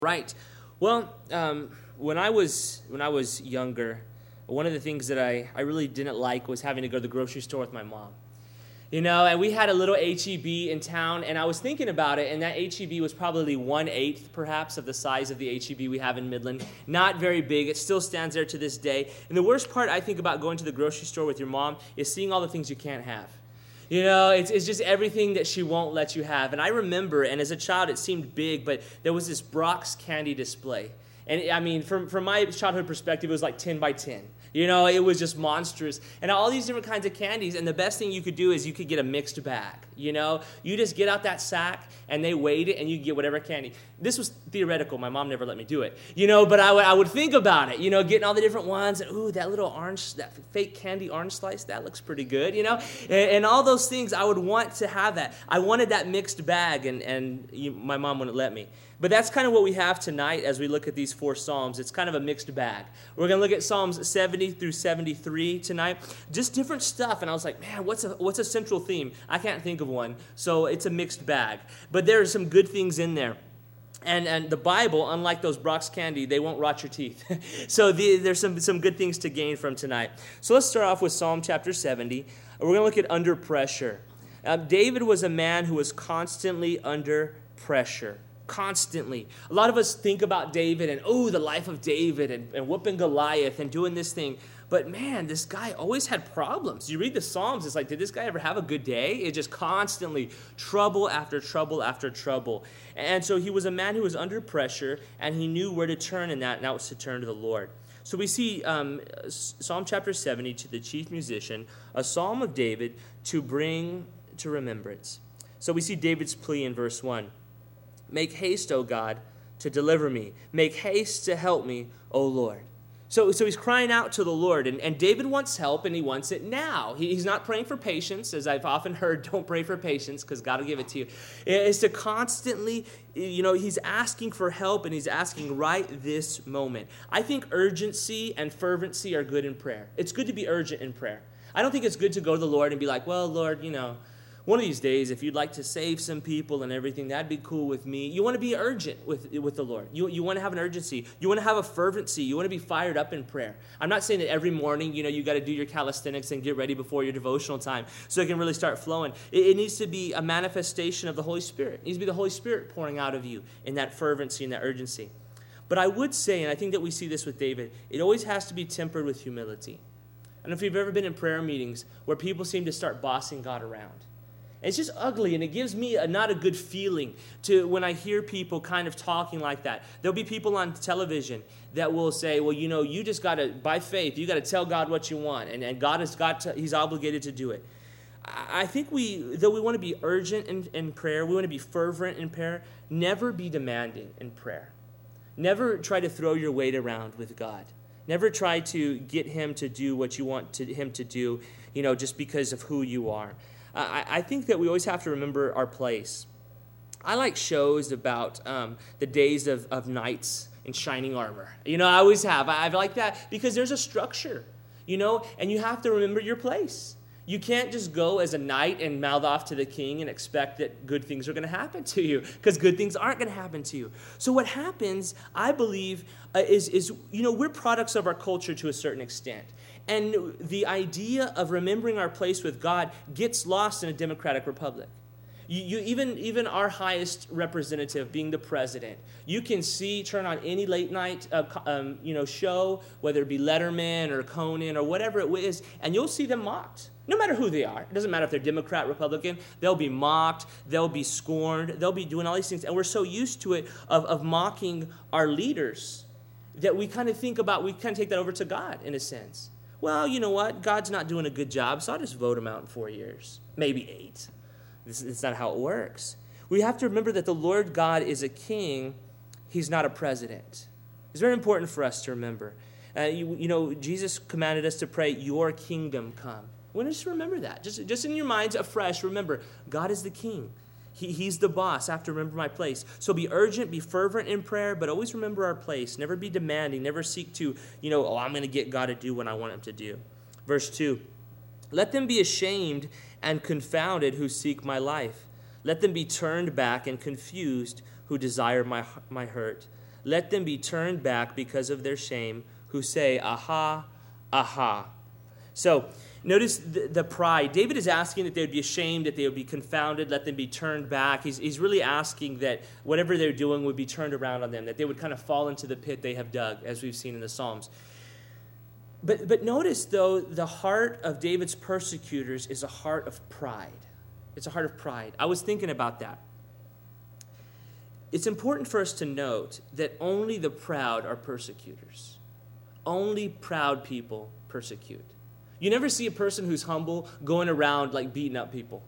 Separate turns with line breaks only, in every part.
Right. Well, when I was younger, one of the things that I really didn't like was having to go to the grocery store with my mom. And we had a little H-E-B in town, and I was thinking about it, and that H-E-B was probably 1/8, perhaps, of the size of the H-E-B we have in Midland. Not very big. It still stands there to this day. And the worst part, I think, about going to the grocery store with your mom is seeing all the things you can't have. It's just everything that she won't let you have. And I remember, and as a child, it seemed big, but there was this Brock's candy display. And I mean, from my childhood perspective, it was like 10 by 10. It was just monstrous. And all these different kinds of candies. And the best thing you could do is you could get a mixed bag. You just get out that sack, and they weighed it, and you get whatever candy. This was theoretical. My mom never let me do it. But I would think about it, getting all the different ones. And, ooh, that little orange, that fake candy orange slice, that looks pretty good, And all those things, I would want to have that. I wanted that mixed bag, and my mom wouldn't let me. But that's kind of what we have tonight as we look at these 4 Psalms. It's kind of a mixed bag. We're going to look at Psalms 70 through 73 tonight. Just different stuff. And I was like, man, what's a central theme? I can't think of one. So it's a mixed bag. But there are some good things in there. And the Bible, unlike those Brock's candy, they won't rot your teeth. So there's some good things to gain from tonight. So let's start off with Psalm chapter 70. We're going to look at under pressure. David was a man who was constantly under pressure. Constantly. A lot of us think about David and, the life of David and whooping Goliath and doing this thing. But man, this guy always had problems. You read the Psalms, it's like, did this guy ever have a good day? It's just constantly trouble after trouble after trouble. And so he was a man who was under pressure, and he knew where to turn in that, and that was to turn to the Lord. So we see Psalm chapter 70 to the chief musician, a psalm of David to bring to remembrance. So we see David's plea in verse 1. Make haste, O God, to deliver me. Make haste to help me, O Lord. So he's crying out to the Lord, and David wants help, and he wants it now. He's not praying for patience, as I've often heard, don't pray for patience, because God will give it to you. It's to constantly, he's asking for help, and he's asking right this moment. I think urgency and fervency are good in prayer. It's good to be urgent in prayer. I don't think it's good to go to the Lord and be like, well, Lord, one of these days, if you'd like to save some people and everything, that'd be cool with me. You want to be urgent with the Lord. You want to have an urgency. You want to have a fervency. You want to be fired up in prayer. I'm not saying that every morning, you got to do your calisthenics and get ready before your devotional time so it can really start flowing. It needs to be a manifestation of the Holy Spirit. It needs to be the Holy Spirit pouring out of you in that fervency and that urgency. But I would say, and I think that we see this with David, it always has to be tempered with humility. I don't know if you've ever been in prayer meetings where people seem to start bossing God around. It's just ugly, and it gives me not a good feeling to when I hear people kind of talking like that. There'll be people on television that will say, well, you just got to, by faith, you got to tell God what you want, and God he's obligated to do it. I think though we want to be urgent in prayer, we want to be fervent in prayer, never be demanding in prayer. Never try to throw your weight around with God. Never try to get him to do what you want him to do, just because of who you are. I think that we always have to remember our place. I like shows about the days of knights in shining armor. I always have. I like that because there's a structure, and you have to remember your place. You can't just go as a knight and mouth off to the king and expect that good things are going to happen to you, because good things aren't going to happen to you. So what happens, I believe, is we're products of our culture to a certain extent. And the idea of remembering our place with God gets lost in a democratic republic. Even our highest representative, being the president, you can turn on any late night show, whether it be Letterman or Conan or whatever it is, and you'll see them mocked. No matter who they are. It doesn't matter if they're Democrat, Republican. They'll be mocked. They'll be scorned. They'll be doing all these things. And we're so used to it of mocking our leaders that we kind of take that over to God in a sense. Well, you know what? God's not doing a good job, so I'll just vote him out in 4 years. Maybe 8. It's not how it works. We have to remember that the Lord God is a king. He's not a president. It's very important for us to remember. Jesus commanded us to pray, your kingdom come. We want to just remember that. Just in your minds afresh, remember, God is the king. He's the boss. I have to remember my place. So be urgent, be fervent in prayer, but always remember our place. Never be demanding. Never seek to, I'm going to get God to do what I want him to do. Verse 2, let them be ashamed and confounded who seek my life. Let them be turned back and confused who desire my hurt. Let them be turned back because of their shame, who say, aha, aha. So notice the pride. David is asking that they would be ashamed, that they would be confounded, let them be turned back. He's really asking that whatever they're doing would be turned around on them, that they would kind of fall into the pit they have dug, as we've seen in the Psalms. But notice, though, the heart of David's persecutors is a heart of pride. It's a heart of pride. I was thinking about that. It's important for us to note that only the proud are persecutors. Only proud people persecute. You never see a person who's humble going around like beating up people,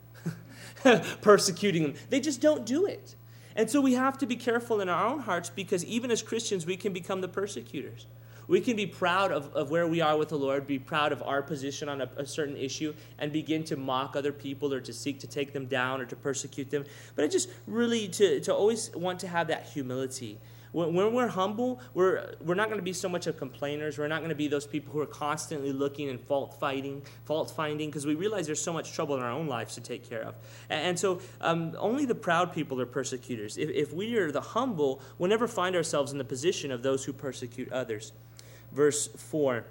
persecuting them. They just don't do it. And so we have to be careful in our own hearts, because even as Christians, we can become the persecutors. We can be proud of where we are with the Lord, be proud of our position on a certain issue, and begin to mock other people or to seek to take them down or to persecute them. But I just really to always want to have that humility. When we're humble, we're not going to be so much of complainers. We're not going to be those people who are constantly looking and fault finding, because we realize there's so much trouble in our own lives to take care of. And so only the proud people are persecutors. If we are the humble, we'll never find ourselves in the position of those who persecute others. Verse 4,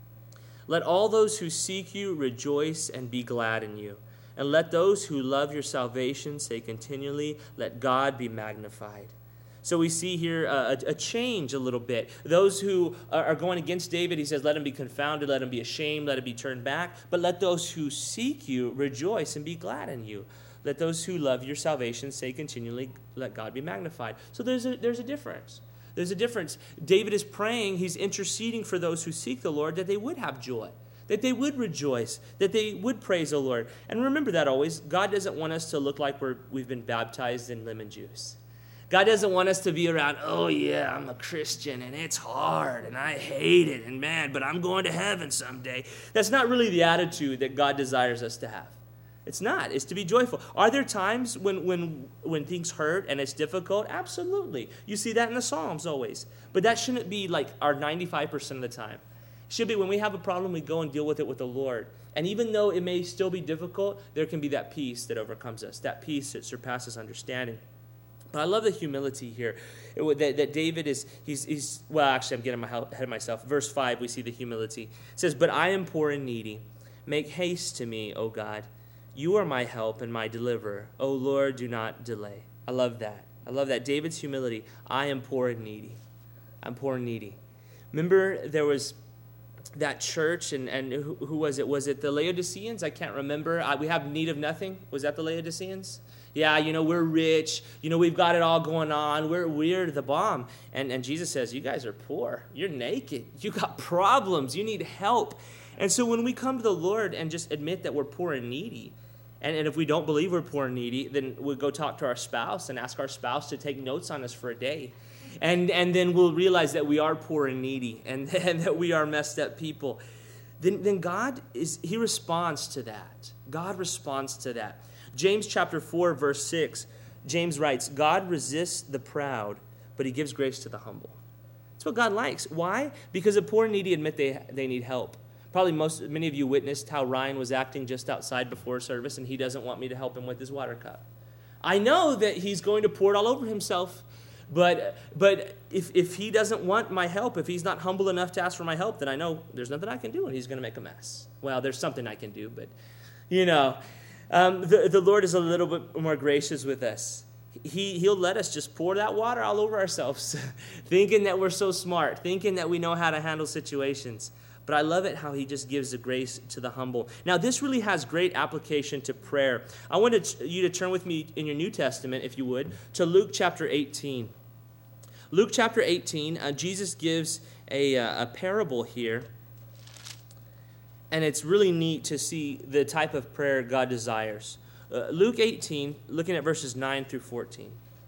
let all those who seek you rejoice and be glad in you. And let those who love your salvation say continually, let God be magnified. So we see here a change a little bit. Those who are going against David, he says, let them be confounded, let them be ashamed, let them be turned back. But let those who seek you rejoice and be glad in you. Let those who love your salvation say continually, let God be magnified. So there's a difference. There's a difference. David is praying, he's interceding for those who seek the Lord, that they would have joy, that they would rejoice, that they would praise the Lord. And remember that always, God doesn't want us to look like we've been baptized in lemon juice. God doesn't want us to be around, oh yeah, I'm a Christian and it's hard and I hate it and man, but I'm going to heaven someday. That's not really the attitude that God desires us to have. It's not. It's to be joyful. Are there times when things hurt and it's difficult? Absolutely. You see that in the Psalms always. But that shouldn't be like our 95% of the time. It should be when we have a problem, we go and deal with it with the Lord. And even though it may still be difficult, there can be that peace that overcomes us, that peace that surpasses understanding. But I love the humility here that David he's well, actually, I'm getting ahead of myself. Verse 5, we see the humility. It says, but I am poor and needy. Make haste to me, O God. You are my help and my deliverer. O Lord, do not delay. I love that. I love that. David's humility. I am poor and needy. I'm poor and needy. Remember there was that church, and who was it? Was it the Laodiceans? I can't remember. We have need of nothing. Was that the Laodiceans? Yeah, we're rich. We've got it all going on. We're the bomb. And Jesus says, you guys are poor. You're naked. You got problems. You need help. And so when we come to the Lord and just admit that we're poor and needy, and if we don't believe we're poor and needy, then we'll go talk to our spouse and ask our spouse to take notes on us for a day. And then we'll realize that we are poor and needy and that we are messed up people. Then God he responds to that. God responds to that. James chapter 4, verse 6, James writes, God resists the proud, but he gives grace to the humble. That's what God likes. Why? Because the poor and needy admit they need help. Probably many of you witnessed how Ryan was acting just outside before service, and he doesn't want me to help him with his water cup. I know that he's going to pour it all over himself, but if he doesn't want my help, if he's not humble enough to ask for my help, then I know there's nothing I can do, and he's going to make a mess. Well, there's something I can do, but the Lord is a little bit more gracious with us. He'll let us just pour that water all over ourselves, thinking that we're so smart, thinking that we know how to handle situations. But I love it how he just gives the grace to the humble. Now, this really has great application to prayer. I wanted you to turn with me in your New Testament, if you would, to Luke chapter 18. Luke chapter 18, Jesus gives a parable here. And it's really neat to see the type of prayer God desires. Luke 18, looking at verses 9 through 14.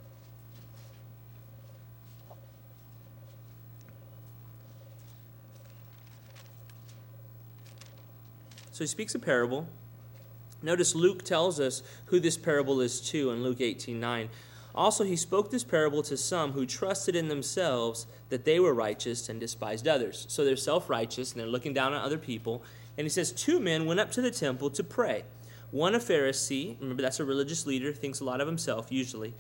So he speaks a parable. Notice Luke tells us who this parable is to in Luke 18:9. Also, he spoke this parable to some who trusted in themselves that they were righteous and despised others. So they're self-righteous and they're looking down on other people. And he says, 2 men went up to the temple to pray. One a Pharisee, remember that's a religious leader, thinks a lot of himself usually,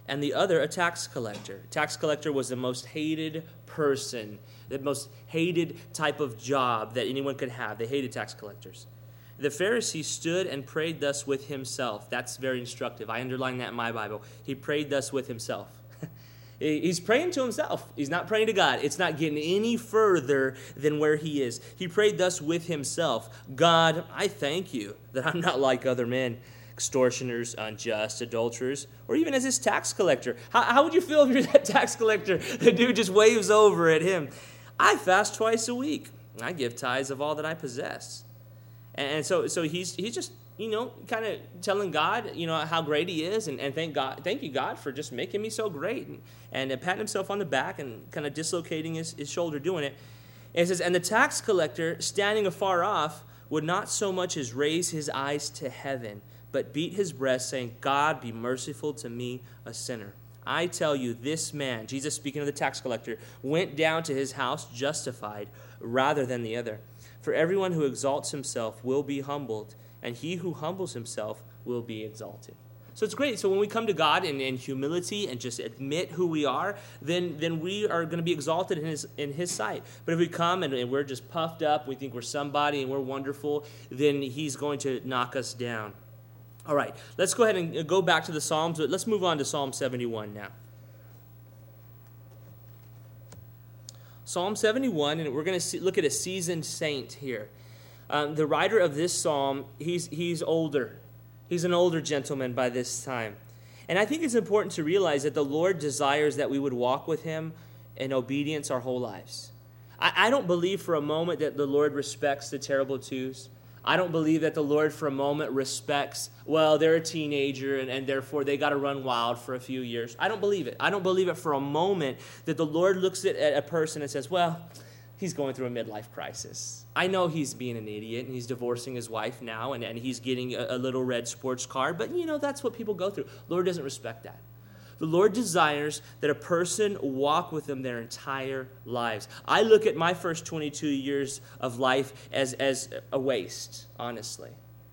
and the other a tax collector. Tax collector was the most hated person, the most hated type of job that anyone could have. They hated tax collectors. The Pharisee stood and prayed thus with himself. That's very instructive. I underline that in my Bible. He prayed thus with himself. He's praying to himself. He's not praying to God. It's not getting any further than where he is. He prayed thus with himself. God, I thank you that I'm not like other men, extortioners, unjust, adulterers, or even as this tax collector. How would you feel if you're that tax collector? The dude just waves over at him. I fast twice a week. I give tithes of all that I possess. And so he's just, kind of telling God, how great he is, and thank you, God, for just making me so great, and patting himself on the back and kind of dislocating his shoulder doing it. And it says, and the tax collector, standing afar off, would not so much as raise his eyes to heaven, but beat his breast, saying, God, be merciful to me, a sinner. I tell you, this man, Jesus speaking of the tax collector, went down to his house justified rather than the other. For everyone who exalts himself will be humbled, and he who humbles himself will be exalted. So it's great. So when we come to God in humility and just admit who we are, then we are going to be exalted in His sight. But if we come and we're just puffed up, we think we're somebody and we're wonderful, then He's going to knock us down. All right, let's go ahead and go back to the Psalms. Let's move on to Psalm 71 now. Psalm 71, and we're going to look at a seasoned saint here. The writer of this psalm, he's older. He's an older gentleman by this time. And I think it's important to realize that the Lord desires that we would walk with Him in obedience our whole lives. I don't believe for a moment that the Lord respects the terrible twos. I don't believe that the Lord for a moment respects, well, they're a teenager and therefore they got to run wild for a few years. I don't believe it. I don't believe it for a moment that the Lord looks at a person and says, well, he's going through a midlife crisis. I know he's being an idiot and he's divorcing his wife now and he's getting a little red sports car, but that's what people go through. The Lord doesn't respect that. The Lord desires that a person walk with Him their entire lives. I look at my first 22 years of life as a waste, honestly.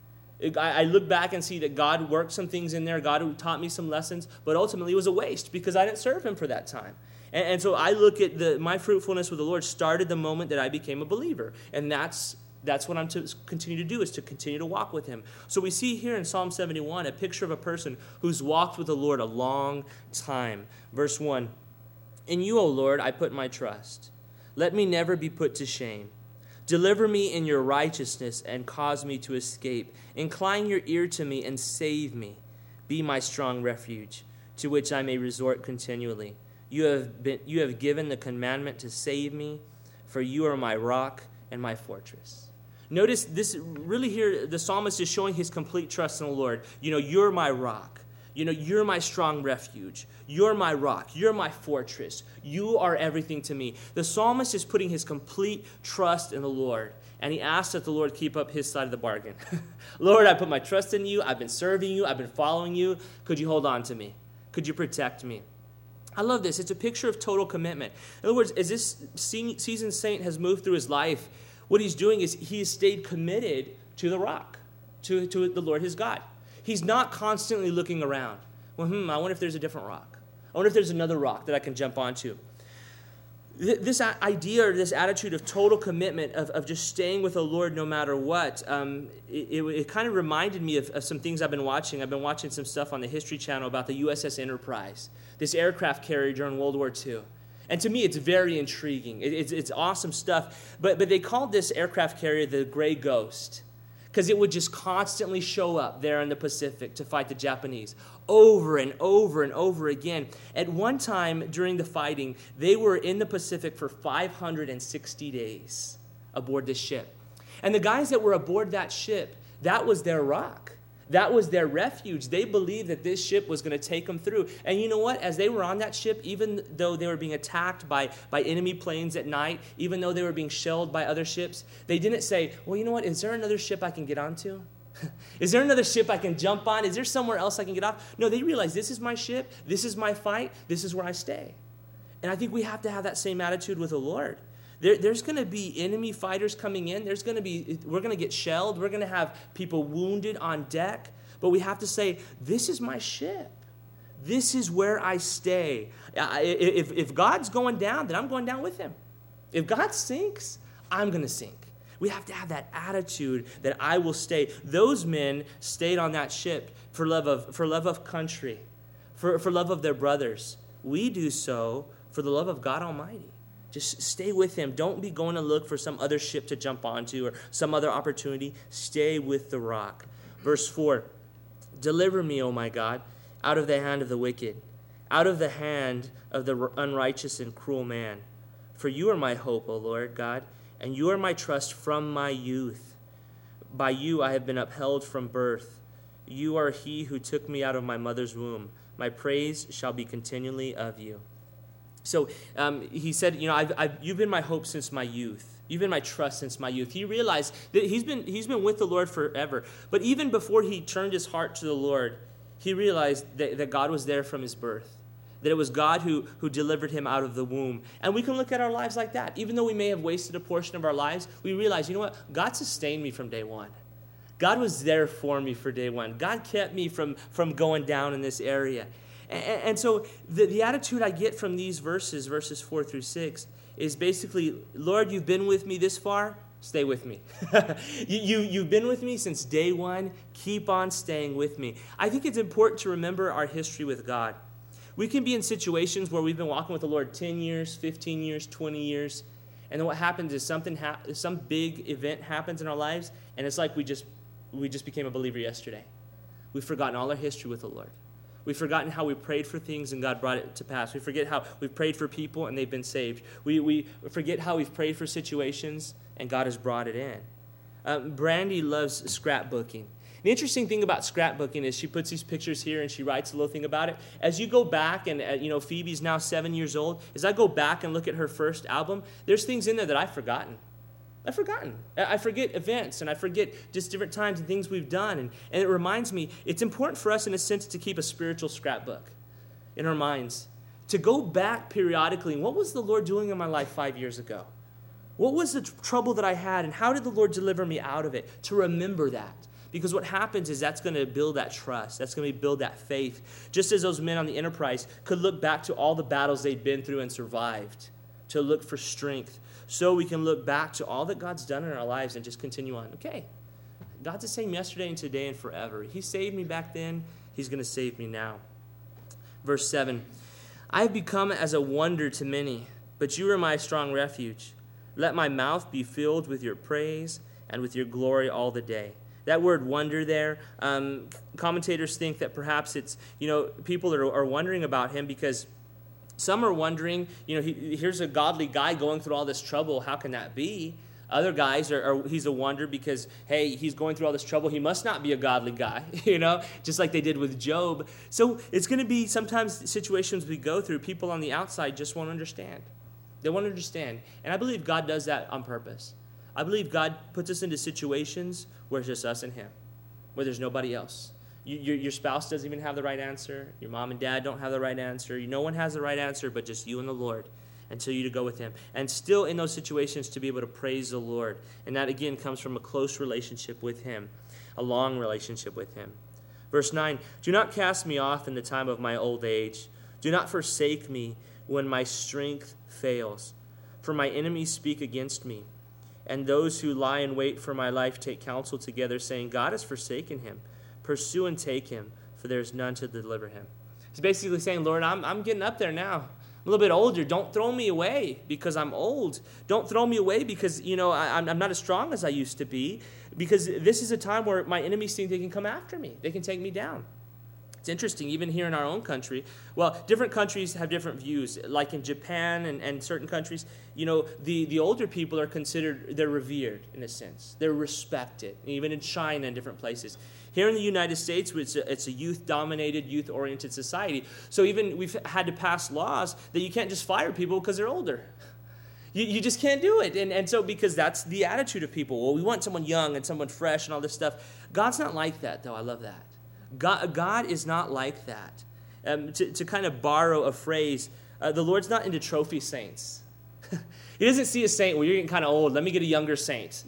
I look back and see that God worked some things in there. God taught me some lessons, but ultimately it was a waste because I didn't serve Him for that time. And so I look at my fruitfulness with the Lord started the moment that I became a believer. And that's what I'm to continue to do, is to continue to walk with Him. So we see here in Psalm 71 a picture of a person who's walked with the Lord a long time. Verse 1, in you, O Lord, I put my trust. Let me never be put to shame. Deliver me in your righteousness and cause me to escape. Incline your ear to me and save me. Be my strong refuge, to which I may resort continually. You have given the commandment to save me, for you are my rock and my fortress. Notice this really here, the psalmist is showing his complete trust in the Lord. You're my rock. You're my strong refuge. You're my rock. You're my fortress. You are everything to me. The psalmist is putting his complete trust in the Lord, and he asks that the Lord keep up His side of the bargain. Lord, I put my trust in you. I've been serving you. I've been following you. Could you hold on to me? Could you protect me? I love this. It's a picture of total commitment. In other words, as this seasoned saint has moved through his life, what he's doing is he has stayed committed to the rock, to the Lord his God. He's not constantly looking around. Well, I wonder if there's a different rock. I wonder if there's another rock that I can jump onto. This idea or this attitude of total commitment, of just staying with the Lord no matter what, it kind of reminded me of some things I've been watching. I've been watching some stuff on the History Channel about the USS Enterprise, this aircraft carrier during World War II. And to me, it's very intriguing. It's awesome stuff. But they called this aircraft carrier the Gray Ghost because it would just constantly show up there in the Pacific to fight the Japanese over and over and over again. At one time during the fighting, they were in the Pacific for 560 days aboard this ship. And the guys that were aboard that ship, that was their rock. That was their refuge. They believed that this ship was going to take them through. And you know what? As they were on that ship, even though they were being attacked by enemy planes at night, even though they were being shelled by other ships, they didn't say, well, you know what? Is there another ship I can get onto? Is there another ship I can jump on? Is there somewhere else I can get off? No, they realized this is my ship. This is my fight. This is where I stay. And I think we have to have that same attitude with the Lord. There's going to be enemy fighters coming in. We're going to get shelled. We're going to have people wounded on deck. But we have to say, this is my ship. This is where I stay. If God's going down, then I'm going down with him. If God sinks, I'm going to sink. We have to have that attitude that I will stay. Those men stayed on that ship for love of country, for love of their brothers. We do so for the love of God Almighty. Just stay with him. Don't be going to look for some other ship to jump onto or some other opportunity. Stay with the rock. Verse 4, deliver me, O my God, out of the hand of the wicked, out of the hand of the unrighteous and cruel man. For you are my hope, O Lord God, and you are my trust from my youth. By you I have been upheld from birth. You are he who took me out of my mother's womb. My praise shall be continually of you. So he said, you've been my hope since my youth. You've been my trust since my youth. He realized that he's been with the Lord forever. But even before he turned his heart to the Lord, he realized that God was there from his birth, that it was God who delivered him out of the womb. And we can look at our lives like that. Even though we may have wasted a portion of our lives, we realize, you know what? God sustained me from day one. God was there for me for day one. God kept me from going down in this area. And so the attitude I get from these verses 4 through 6, is basically, Lord, you've been with me this far, stay with me. You've been with me since day one, keep on staying with me. I think it's important to remember our history with God. We can be in situations where we've been walking with the Lord 10 years, 15 years, 20 years, and then what happens is some big event happens in our lives, and it's like we just became a believer yesterday. We've forgotten all our history with the Lord. We've forgotten how we prayed for things and God brought it to pass. We forget how we've prayed for people and they've been saved. We forget how we've prayed for situations and God has brought it in. Brandy loves scrapbooking. The interesting thing about scrapbooking is she puts these pictures here and she writes a little thing about it. As you go back, and Phoebe's now 7 years old, as I go back and look at her first album, there's things in there that I've forgotten. I forget events, and I forget just different times and things we've done. And it reminds me, it's important for us in a sense to keep a spiritual scrapbook in our minds. To go back periodically, what was the Lord doing in my life 5 years ago? What was the trouble that I had, and how did the Lord deliver me out of it? To remember that. Because what happens is that's going to build that trust. That's going to build that faith. Just as those men on the Enterprise could look back to all the battles they'd been through and survived, to look for strength. So we can look back to all that God's done in our lives and just continue on. Okay, God's the same yesterday and today and forever. He saved me back then. He's going to save me now. Verse 7, I have become as a wonder to many, but you are my strong refuge. Let my mouth be filled with your praise and with your glory all the day. That word wonder there, commentators think that perhaps it's, people are wondering about him because some are wondering, here's a godly guy going through all this trouble. How can that be? Other guys he's a wonder because, hey, he's going through all this trouble. He must not be a godly guy, just like they did with Job. So it's going to be sometimes situations we go through, people on the outside just won't understand. They won't understand. And I believe God does that on purpose. I believe God puts us into situations where it's just us and him, where there's nobody else. Your spouse doesn't even have the right answer. Your mom and dad don't have the right answer. No one has the right answer but just you and the Lord until you to go with him. And still in those situations to be able to praise the Lord. And that again comes from a close relationship with him, a long relationship with him. Verse 9, do not cast me off in the time of my old age. Do not forsake me when my strength fails. For my enemies speak against me. And those who lie in wait for my life take counsel together, saying, God has forsaken him. Pursue and take him, for there is none to deliver him. He's basically saying, Lord, I'm getting up there now. I'm a little bit older. Don't throw me away because I'm old. Don't throw me away because, I'm not as strong as I used to be. Because this is a time where my enemies think they can come after me. They can take me down. It's interesting, even here in our own country. Well, different countries have different views. Like in Japan and certain countries, the older people are considered, they're revered in a sense. They're respected, even in China and different places. Here in the United States, it's a youth-dominated, youth-oriented society. So even we've had to pass laws that you can't just fire people because they're older. You just can't do it. And so because that's the attitude of people. Well, we want someone young and someone fresh and all this stuff. God's not like that, though. I love that. God is not like that. To kind of borrow a phrase, the Lord's not into trophy saints. He doesn't see a saint, well, you're getting kind of old. Let me get a younger saint,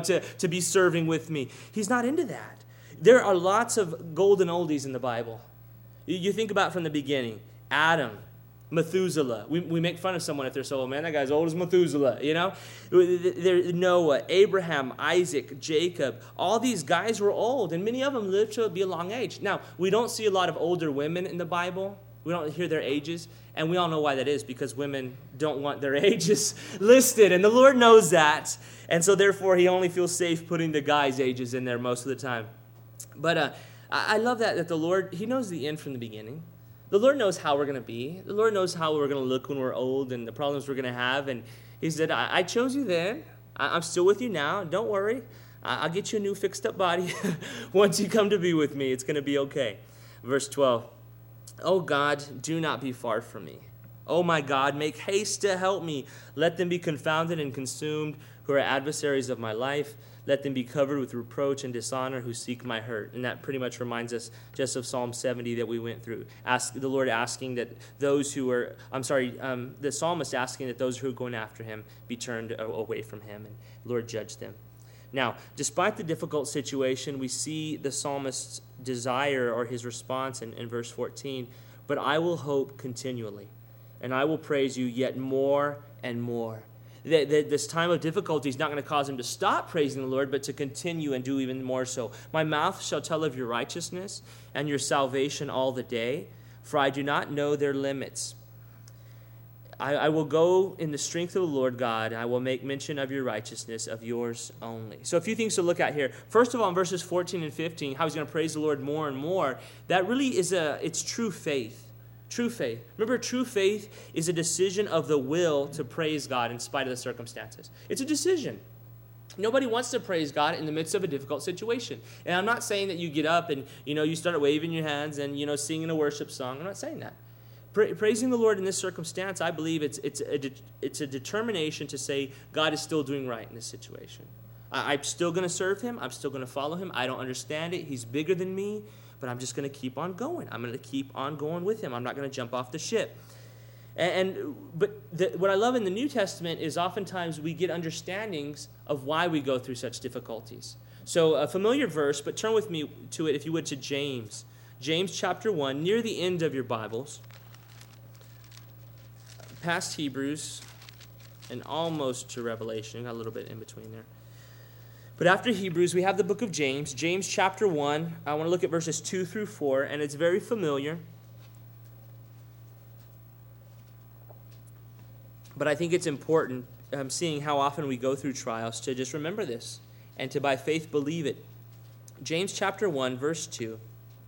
to be serving with me. He's not into that. There are lots of golden oldies in the Bible. You think about from the beginning, Adam, Methuselah. We make fun of someone if they're so old. Man, that guy's old as Methuselah, you know? Noah, Abraham, Isaac, Jacob. All these guys were old, and many of them lived to be a long age. Now, we don't see a lot of older women in the Bible. We don't hear their ages, and we all know why that is, because women don't want their ages listed, and the Lord knows that. And so therefore, he only feels safe putting the guys' ages in there most of the time. But I love that the Lord, he knows the end from the beginning. The Lord knows how we're going to be. The Lord knows how we're going to look when we're old and the problems we're going to have. And he said, I chose you then. I'm still with you now. Don't worry. I'll get you a new fixed up body. Once you come to be with me, it's going to be okay. Verse 12. Oh God, do not be far from me. Oh my God, make haste to help me. Let them be confounded and consumed who are adversaries of my life. Let them be covered with reproach and dishonor who seek my hurt. And that pretty much reminds us just of Psalm 70 that we went through. The Lord asking that those who are, the psalmist asking that those who are going after him be turned away from him, and Lord judge them. Now, despite the difficult situation, we see the psalmist's desire or his response in verse 14. But I will hope continually, and I will praise you yet more and more. This time of difficulty is not going to cause him to stop praising the Lord, but to continue and do even more so. My mouth shall tell of your righteousness and your salvation all the day, for I do not know their limits. I will go in the strength of the Lord God. I will make mention of your righteousness, of yours only. So a few things to look at here. First of all, in verses 14 and 15, how he's going to praise the Lord more and more. That really is it's true faith. True faith. Remember, true faith is a decision of the will to praise God in spite of the circumstances. It's a decision. Nobody wants to praise God in the midst of a difficult situation. And I'm not saying that you get up and, you start waving your hands and, singing a worship song. I'm not saying that. Praising the Lord in this circumstance, I believe it's a determination to say God is still doing right in this situation. I'm still going to serve him. I'm still going to follow him. I don't understand it. He's bigger than me. But I'm just going to keep on going. I'm going to keep on going with him. I'm not going to jump off the ship. What I love in the New Testament is oftentimes we get understandings of why we go through such difficulties. So a familiar verse, but turn with me to it, if you would, to James. James chapter 1, near the end of your Bibles, past Hebrews and almost to Revelation. Got a little bit in between there. But after Hebrews, we have the book of James. James chapter 1. I want to look at verses 2 through 4, and it's very familiar. But I think it's important, seeing how often we go through trials, to just remember this and to by faith believe it. James chapter 1, verse 2.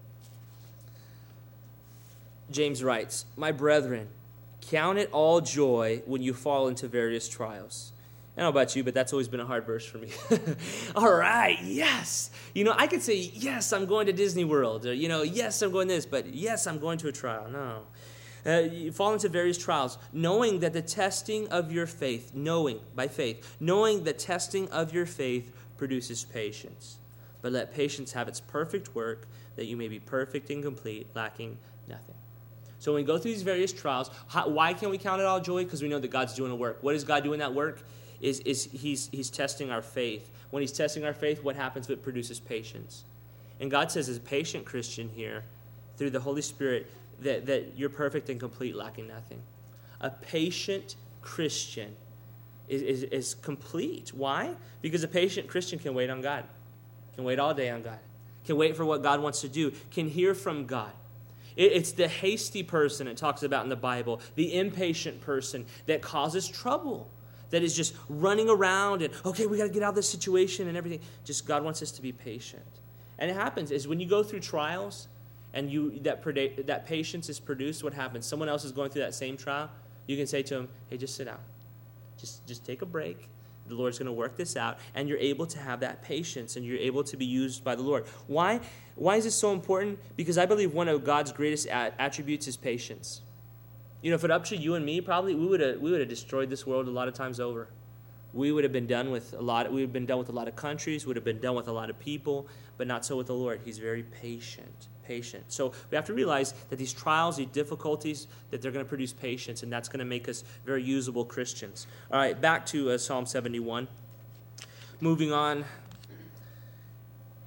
James writes, My brethren, count it all joy when you fall into various trials. I don't know about you, but that's always been a hard verse for me. All right, yes. I could say, yes, I'm going to Disney World. Or, yes, I'm going this, but yes, I'm going to a trial. No. You fall into various trials, knowing that the testing of your faith, knowing the testing of your faith produces patience. But let patience have its perfect work, that you may be perfect and complete, lacking nothing. So when we go through these various trials, why can we count it all joy? Because we know that God's doing a work. What is God doing that work? He's testing our faith. When he's testing our faith, what happens? It produces patience. And God says, as a patient Christian here, through the Holy Spirit, that you're perfect and complete, lacking nothing. A patient Christian is complete. Why? Because a patient Christian can wait on God, can wait all day on God, can wait for what God wants to do, can hear from God. It's the hasty person it talks about in the Bible, the impatient person that causes trouble. That is just running around and, okay, we got to get out of this situation and everything. Just God wants us to be patient. And it happens is when you go through trials and that patience is produced, what happens? Someone else is going through that same trial. You can say to them, hey, just sit down. Just take a break. The Lord's going to work this out. And you're able to have that patience and you're able to be used by the Lord. Why is this so important? Because I believe one of God's greatest attributes is patience. If it up to you and me, probably we would have destroyed this world a lot of times over. We would have been done with a lot. We would have been done with a lot of countries. Would have been done with a lot of people, but not so with the Lord. He's very patient. So we have to realize that these trials, these difficulties, that they're going to produce patience, and that's going to make us very usable Christians. All right, back to Psalm 71. Moving on.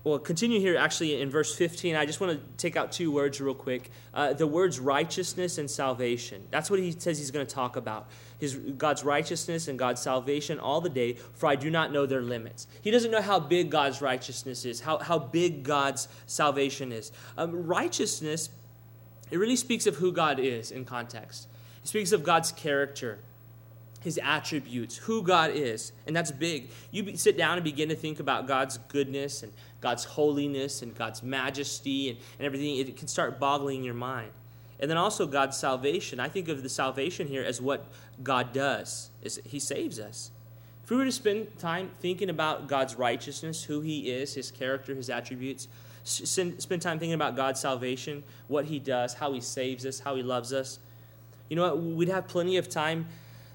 Well, continue here actually in verse 15. I just want to take out two words real quick. The words righteousness and salvation. That's what he says he's going to talk about. God's righteousness and God's salvation all the day, for I do not know their limits. He doesn't know how big God's righteousness is, how big God's salvation is. Righteousness, it really speaks of who God is in context. It speaks of God's character, his attributes, who God is, and that's big. You sit down and begin to think about God's goodness and God's holiness and God's majesty and everything. It can start boggling your mind. And then also God's salvation. I think of the salvation here as what God does, is he saves us. If we were to spend time thinking about God's righteousness, who he is, his character, his attributes, spend time thinking about God's salvation, what he does, how he saves us, how he loves us, you know what, we'd have plenty of time.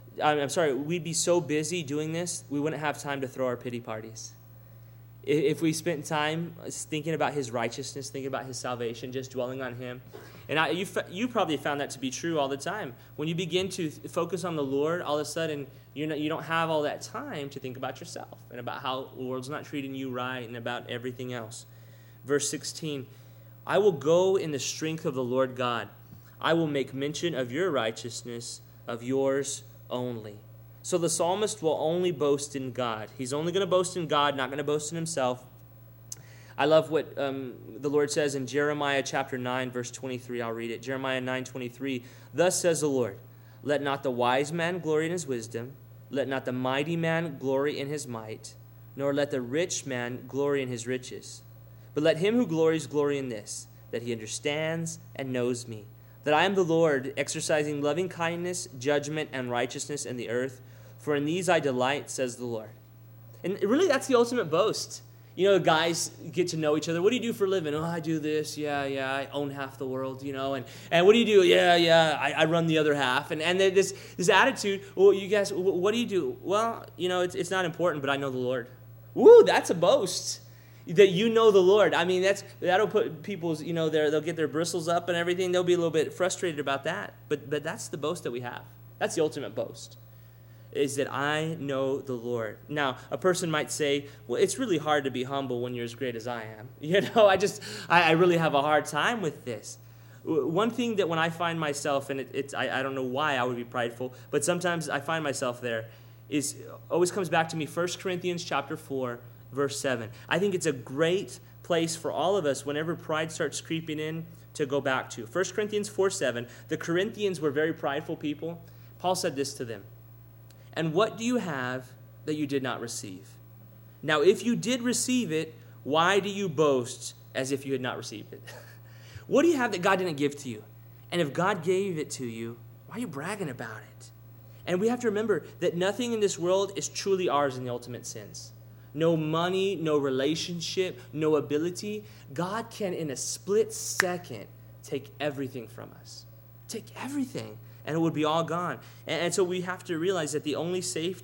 We'd be so busy doing this, we wouldn't have time to throw our pity parties. If we spent time thinking about his righteousness, thinking about his salvation, just dwelling on him. And you probably found that to be true all the time. When you begin to focus on the Lord, all of a sudden, you don't have all that time to think about yourself and about how the world's not treating you right and about everything else. Verse 16, I will go in the strength of the Lord God. I will make mention of your righteousness, of yours only. So the psalmist will only boast in God. He's only going to boast in God, not going to boast in himself. I love what the Lord says in Jeremiah chapter 9, verse 23. I'll read it. Jeremiah 9:23. Thus says the Lord, let not the wise man glory in his wisdom, let not the mighty man glory in his might, nor let the rich man glory in his riches. But let him who glories glory in this, that he understands and knows me, that I am the Lord, exercising loving kindness, judgment, and righteousness in the earth. For in these I delight, says the Lord. And really, that's the ultimate boast. You know, guys get to know each other. What do you do for a living? Oh, I do this. Yeah, I own half the world, you know. And what do you do? Yeah, I run the other half. And this attitude, well, you guys, what do you do? Well, you know, it's not important, but I know the Lord. Woo, that's a boast. That you know the Lord. I mean, that'll put people's, you know, they'll get their bristles up and everything. They'll be a little bit frustrated about that. But that's the boast that we have. That's the ultimate boast, is that I know the Lord. Now, a person might say, well, it's really hard to be humble when you're as great as I am. You know, I really have a hard time with this. One thing that when I find myself, and I don't know why I would be prideful, but sometimes I find myself there, is always comes back to me, 1 Corinthians chapter 4, verse 7. I think it's a great place for all of us whenever pride starts creeping in to go back to. 1 Corinthians 4:7. The Corinthians were very prideful people. Paul said this to them. And what do you have that you did not receive? Now, if you did receive it, why do you boast as if you had not received it? What do you have that God didn't give to you? And if God gave it to you, why are you bragging about it? And we have to remember that nothing in this world is truly ours in the ultimate sense. No money, no relationship, no ability. God can, in a split second, take everything from us. Take everything, and it would be all gone. And so we have to realize that the only safe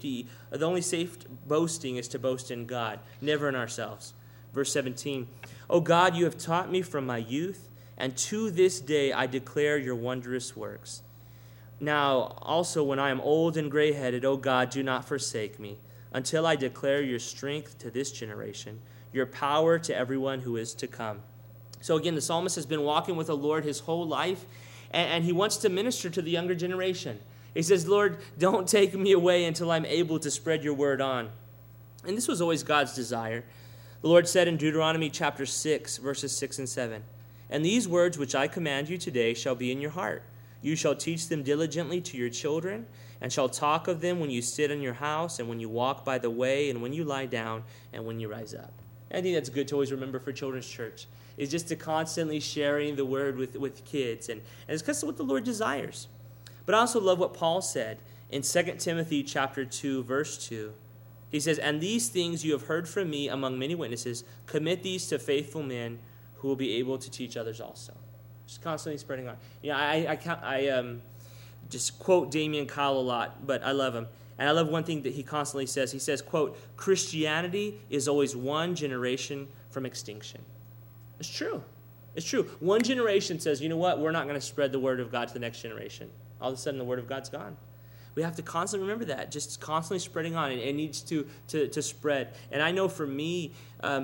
boasting is to boast in God, never in ourselves. Verse 17, O God, you have taught me from my youth, and to this day I declare your wondrous works. Now, also when I am old and gray-headed, O God, do not forsake me, until I declare your strength to this generation, your power to everyone who is to come. So again, the psalmist has been walking with the Lord his whole life, and he wants to minister to the younger generation. He says, Lord, don't take me away until I'm able to spread your word on. And this was always God's desire. The Lord said in Deuteronomy chapter 6, verses 6 and 7, And these words which I command you today shall be in your heart. You shall teach them diligently to your children, and shall talk of them when you sit in your house, and when you walk by the way, and when you lie down, and when you rise up. And I think that's good to always remember for Children's Church, is just to constantly sharing the word with kids. And it's because of what the Lord desires. But I also love what Paul said in 2 Timothy chapter 2, verse 2. He says, And these things you have heard from me among many witnesses, commit these to faithful men who will be able to teach others also. Just constantly spreading on. You know, I just quote Damian Kyle a lot, but I love him. And I love one thing that he constantly says. He says, quote, Christianity is always one generation from extinction. It's true. It's true. One generation says, you know what, we're not going to spread the word of God to the next generation. All of a sudden, the word of God's gone. We have to constantly remember that, just constantly spreading on. It needs to spread. And I know for me,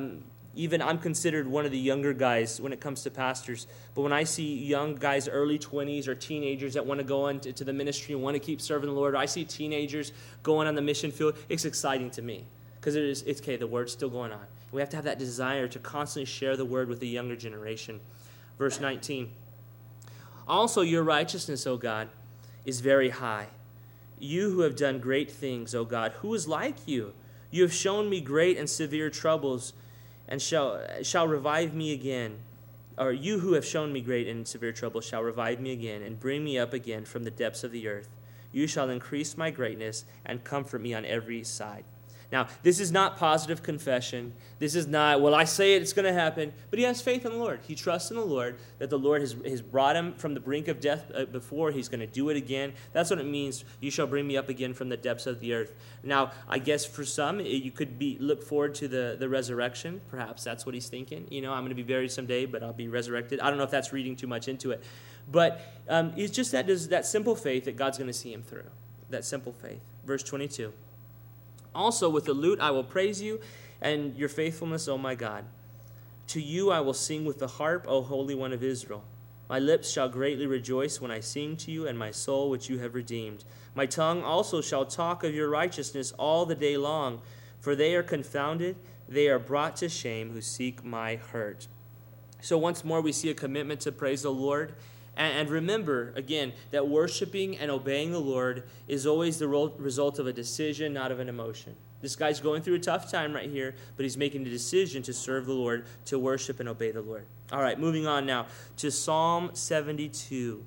Even I'm considered one of the younger guys when it comes to pastors. But when I see young guys, early 20s or teenagers that want to go into the ministry and want to keep serving the Lord, or I see teenagers going on the mission field, it's exciting to me. Because it's okay, the word's still going on. We have to have that desire to constantly share the word with the younger generation. Verse 19. Also your righteousness, O God, is very high. You who have done great things, O God, who is like you? You have shown me great and severe troubles, and shall revive me again. Or you who have shown me great and severe trouble shall revive me again, and bring me up again from the depths of the earth. You shall increase my greatness, and comfort me on every side. Now, this is not positive confession. This is not, well, I say it, it's going to happen. But he has faith in the Lord. He trusts in the Lord that the Lord has brought him from the brink of death before. He's going to do it again. That's what it means. You shall bring me up again from the depths of the earth. Now, I guess for some, you could look forward to the resurrection. Perhaps that's what he's thinking. I'm going to be buried someday, but I'll be resurrected. I don't know if that's reading too much into it. But it's just that simple faith that God's going to see him through. That simple faith. Verse 22. Also with the lute I will praise you and your faithfulness, O my God. To you I will sing with the harp, O Holy One of Israel. My lips shall greatly rejoice when I sing to you, and my soul which you have redeemed. My tongue also shall talk of your righteousness all the day long, for they are confounded, they are brought to shame who seek my hurt. So once more we see a commitment to praise the Lord. And remember, again, that worshiping and obeying the Lord is always the result of a decision, not of an emotion. This guy's going through a tough time right here, but he's making a decision to serve the Lord, to worship and obey the Lord. All right, moving on now to Psalm 72.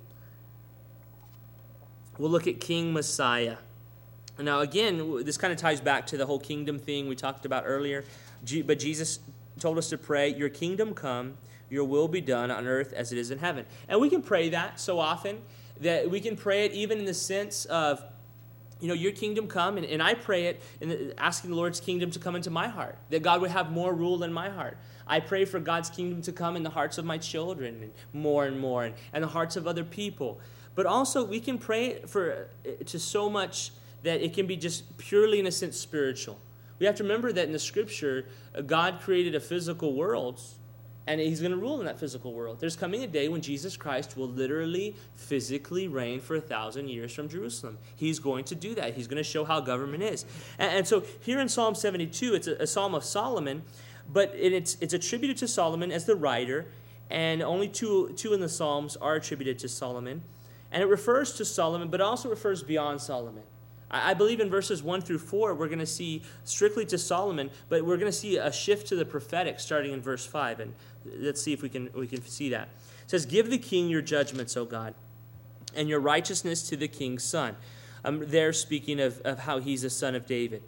We'll look at King Messiah. Now, again, this kind of ties back to the whole kingdom thing we talked about earlier. But Jesus told us to pray, your kingdom come, your will be done on earth as it is in heaven. And we can pray that so often that we can pray it even in the sense of, your kingdom come. And I pray it in asking the Lord's kingdom to come into my heart, that God would have more rule in my heart. I pray for God's kingdom to come in the hearts of my children and more, and the hearts of other people. But also we can pray to so much that it can be just purely, in a sense, spiritual. We have to remember that in the Scripture, God created a physical world, and he's going to rule in that physical world. There's coming a day when Jesus Christ will literally, physically reign for 1,000 years from Jerusalem. He's going to do that. He's going to show how government is. And so here in Psalm 72, it's a Psalm of Solomon, but it's attributed to Solomon as the writer, and only two in the Psalms are attributed to Solomon. And it refers to Solomon, but also refers beyond Solomon. I believe in verses 1 through 4, we're going to see strictly to Solomon, but we're going to see a shift to the prophetic starting in verse 5. And let's see if we can see that. It says, give the king your judgments, O God, and your righteousness to the king's son. They're speaking of how he's a son of David.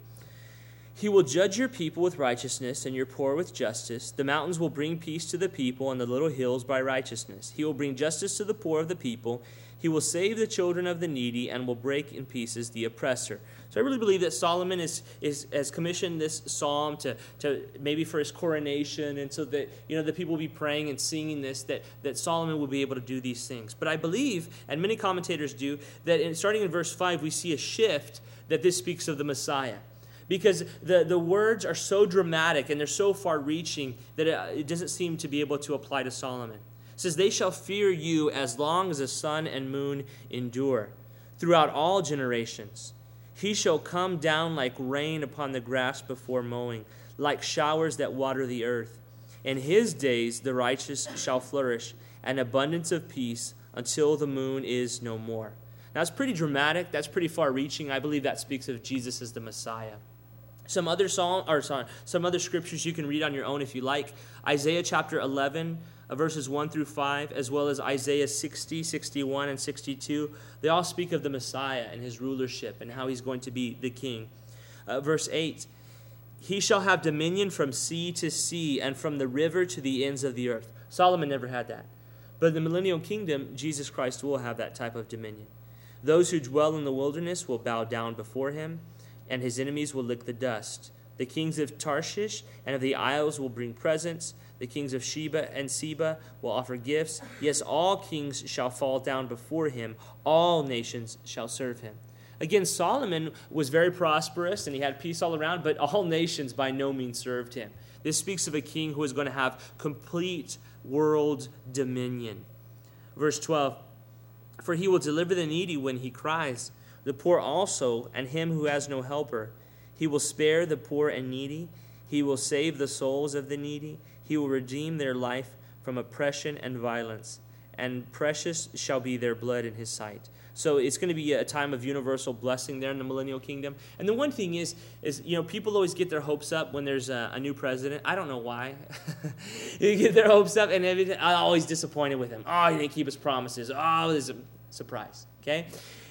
He will judge your people with righteousness and your poor with justice. The mountains will bring peace to the people and the little hills by righteousness. He will bring justice to the poor of the people. He will save the children of the needy and will break in pieces the oppressor. So I really believe that Solomon has commissioned this psalm to maybe for his coronation, and so that the people will be praying and singing this, that Solomon will be able to do these things. But I believe, and many commentators do, that starting in verse 5 we see a shift that this speaks of the Messiah. Because the words are so dramatic and they're so far-reaching that it doesn't seem to be able to apply to Solomon. It says, they shall fear you as long as the sun and moon endure, throughout all generations. He shall come down like rain upon the grass before mowing, like showers that water the earth. In his days the righteous shall flourish, an abundance of peace until the moon is no more. Now, that's pretty dramatic. That's pretty far-reaching. I believe that speaks of Jesus as the Messiah. Some other scriptures you can read on your own if you like. Isaiah chapter 11, verses 1 through 5, as well as Isaiah 60, 61, and 62. They all speak of the Messiah and his rulership and how he's going to be the king. Verse 8, he shall have dominion from sea to sea and from the river to the ends of the earth. Solomon never had that. But in the millennial kingdom, Jesus Christ will have that type of dominion. Those who dwell in the wilderness will bow down before him, and his enemies will lick the dust. The kings of Tarshish and of the isles will bring presents. The kings of Sheba and Seba will offer gifts. Yes, all kings shall fall down before him. All nations shall serve him. Again, Solomon was very prosperous and he had peace all around, but all nations by no means served him. This speaks of a king who is going to have complete world dominion. Verse 12, for he will deliver the needy when he cries, the poor also, and him who has no helper. He will spare the poor and needy. He will save the souls of the needy. He will redeem their life from oppression and violence, and precious shall be their blood in his sight. So it's going to be a time of universal blessing there in the millennial kingdom. And the one thing is people always get their hopes up when there's a new president. I don't know why. You get their hopes up, and everything. I'm always disappointed with him. Oh, he didn't keep his promises. Oh, there's a surprise. Okay,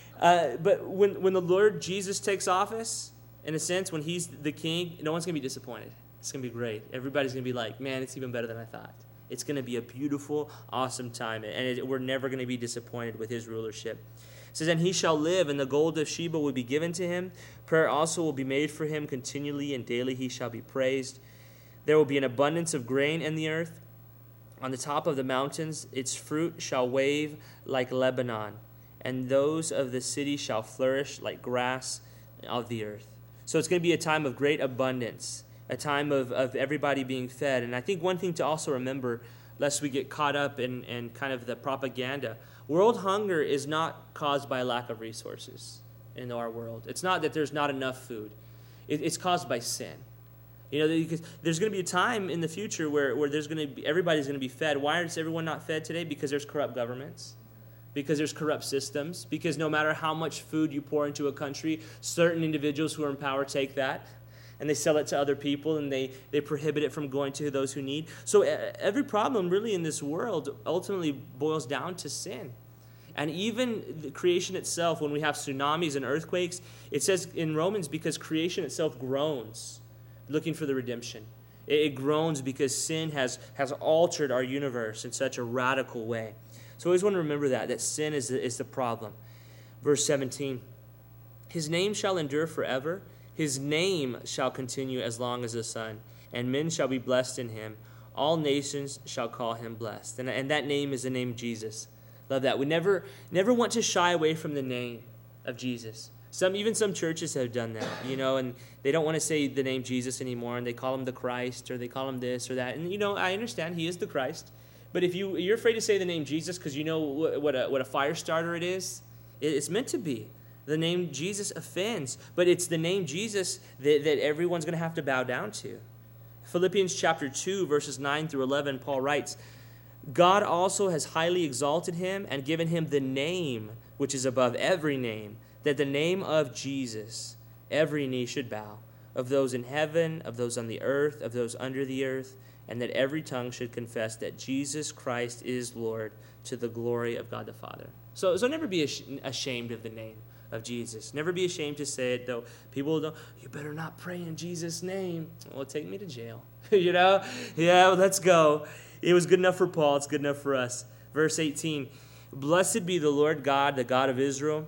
but when the Lord Jesus takes office, in a sense, when he's the king, no one's going to be disappointed. It's going to be great. Everybody's going to be like, man, it's even better than I thought. It's going to be a beautiful, awesome time, and we're never going to be disappointed with his rulership. It says, and he shall live, and the gold of Sheba will be given to him. Prayer also will be made for him continually, and daily he shall be praised. There will be an abundance of grain in the earth. On the top of the mountains its fruit shall wave like Lebanon, and those of the city shall flourish like grass of the earth. So it's going to be a time of great abundance, a time of everybody being fed. And I think one thing to also remember, lest we get caught up in kind of the propaganda, world hunger is not caused by a lack of resources in our world. It's not that there's not enough food. It's caused by sin. Because there's going to be a time in the future where there's going to be, everybody's going to be fed. Why is everyone not fed today? Because there's corrupt governments. Because there's corrupt systems, because no matter how much food you pour into a country, certain individuals who are in power take that, and they sell it to other people, and they prohibit it from going to those who need. So every problem really in this world ultimately boils down to sin. And even the creation itself, when we have tsunamis and earthquakes, it says in Romans, because creation itself groans, looking for the redemption. It groans because sin has altered our universe in such a radical way. So I always want to remember that sin is the problem. Verse 17, his name shall endure forever. His name shall continue as long as the sun, and men shall be blessed in him. All nations shall call him blessed. And that name is the name Jesus. Love that. We never want to shy away from the name of Jesus. Even some churches have done that, and they don't want to say the name Jesus anymore, and they call him the Christ, or they call him this or that. And, I understand he is the Christ. But if you're afraid to say the name Jesus because you know what a fire starter it is, it's meant to be. The name Jesus offends, but it's the name Jesus that everyone's going to have to bow down to. Philippians chapter 2, verses 9 through 11, Paul writes, God also has highly exalted him and given him the name which is above every name, that the name of Jesus every knee should bow, of those in heaven, of those on the earth, of those under the earth, and that every tongue should confess that Jesus Christ is Lord, to the glory of God the Father. So never be ashamed of the name of Jesus. Never be ashamed to say it, though. People don't, you better not pray in Jesus' name. Well, take me to jail. Yeah, well, let's go. It was good enough for Paul. It's good enough for us. Verse 18, blessed be the Lord God, the God of Israel,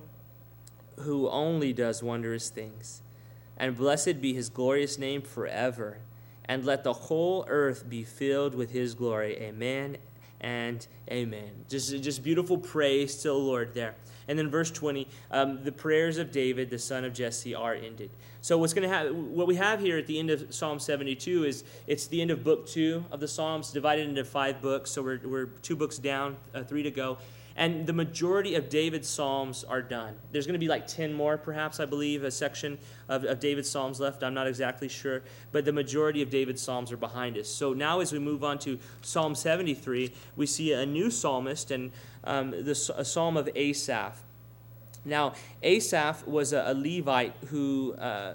who only does wondrous things. And blessed be his glorious name forever. And let the whole earth be filled with his glory. Amen and amen. Just beautiful praise to the Lord there. And then verse 20, the prayers of David, the son of Jesse, are ended. So what we have here at the end of Psalm 72 is it's the end of book 2 of the Psalms, divided into 5 books. So we're 2 books down, 3 to go. And the majority of David's Psalms are done. There's going to be like 10 more, perhaps, I believe, a section of David's Psalms left. I'm not exactly sure. But the majority of David's Psalms are behind us. So now as we move on to Psalm 73, we see a new psalmist, and a psalm of Asaph. Now, Asaph was a Levite who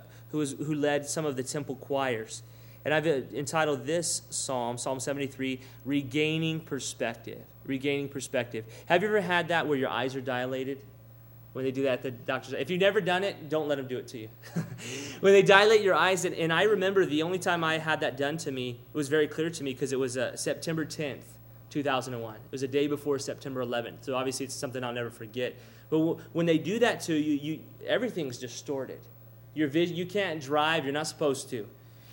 led some of the temple choirs. And I've entitled this psalm, Psalm 73, Regaining Perspective. Regaining Perspective. Have you ever had that where your eyes are dilated? When they do that, the doctors, if you've never done it, don't let them do it to you. When they dilate your eyes, and I remember the only time I had that done to me, it was very clear to me because it was September 10th, 2001. It was a day before September 11th. So obviously it's something I'll never forget. But when they do that to you, everything's distorted. Your vision, you can't drive, you're not supposed to.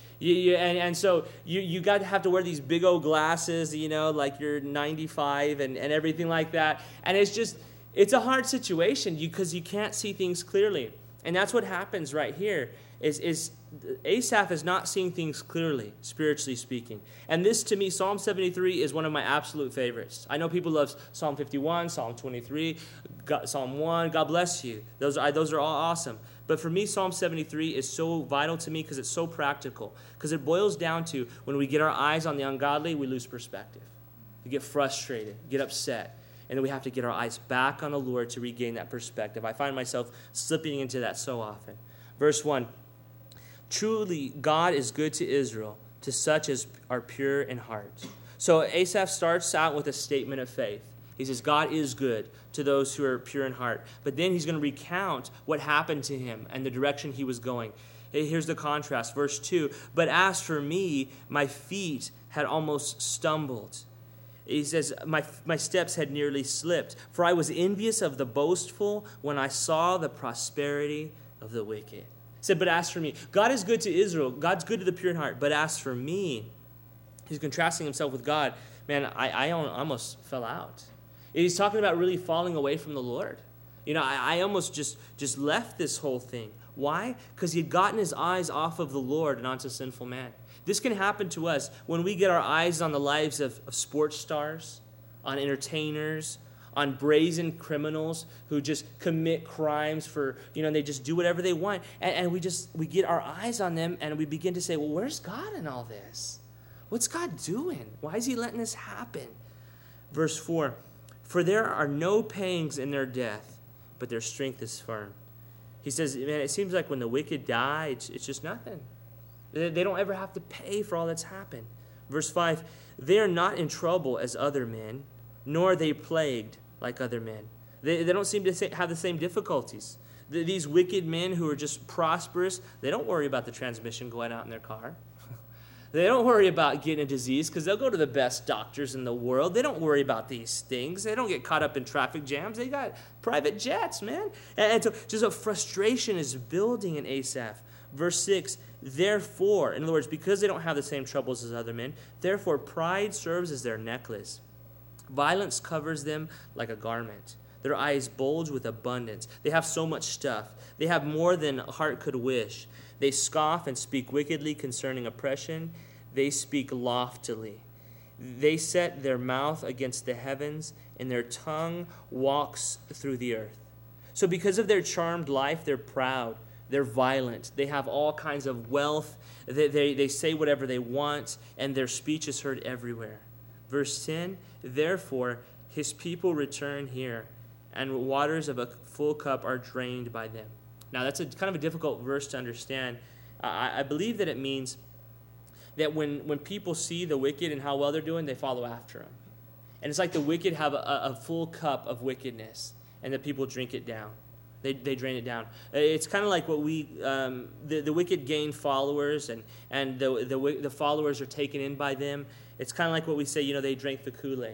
So you got to have to wear these big old glasses, like you're 95 and everything like that. And it's a hard situation because you can't see things clearly. And that's what happens right here, is Asaph is not seeing things clearly, spiritually speaking. And this, to me, Psalm 73 is one of my absolute favorites. I know people love Psalm 51, Psalm 23, Psalm 1. God bless you. Those are all awesome. But for me, Psalm 73 is so vital to me because it's so practical. Because it boils down to when we get our eyes on the ungodly, we lose perspective. We get frustrated, get upset. And then we have to get our eyes back on the Lord to regain that perspective. I find myself slipping into that so often. Verse 1, truly God is good to Israel, to such as are pure in heart. So Asaph starts out with a statement of faith. He says, God is good to those who are pure in heart. But then he's going to recount what happened to him and the direction he was going. Here's the contrast. Verse 2, but as for me, my feet had almost stumbled. He says, my steps had nearly slipped, for I was envious of the boastful when I saw the prosperity of the wicked. He said, but as for me, God is good to Israel. God's good to the pure in heart. But as for me, he's contrasting himself with God. Man, I almost fell out. He's talking about really falling away from the Lord. You know, I almost just left this whole thing. Why? Because he had gotten his eyes off of the Lord and onto sinful man. This can happen to us when we get our eyes on the lives of sports stars, on entertainers, on brazen criminals who just commit crimes for, and they just do whatever they want. And we get our eyes on them and we begin to say, well, where's God in all this? What's God doing? Why is he letting this happen? Verse 4, for there are no pangs in their death, but their strength is firm. He says, man, it seems like when the wicked die, it's just nothing. They don't ever have to pay for all that's happened. Verse 5, they are not in trouble as other men, nor are they plagued like other men. They don't seem to have the same difficulties. These wicked men who are just prosperous, they don't worry about the transmission going out in their car. They don't worry about getting a disease because they'll go to the best doctors in the world. They don't worry about these things. They don't get caught up in traffic jams. They got private jets, man. And so just a frustration is building in Asaph. Verse 6, therefore, in other words, because they don't have the same troubles as other men, therefore pride serves as their necklace. Violence covers them like a garment. Their eyes bulge with abundance. They have so much stuff. They have more than a heart could wish. They scoff and speak wickedly concerning oppression. They speak loftily. They set their mouth against the heavens, and their tongue walks through the earth. So because of their charmed life, they're proud. They're violent. They have all kinds of wealth. They say whatever they want, and their speech is heard everywhere. Verse 10, therefore his people return here, and waters of a full cup are drained by them. Now, that's kind of a difficult verse to understand. I believe that it means that when people see the wicked and how well they're doing, they follow after them. And it's like the wicked have a full cup of wickedness, and the people drink it down. They drain it down. It's kind of like what the wicked gain followers, and the followers are taken in by them. It's kind of like what we say, they drank the Kool-Aid.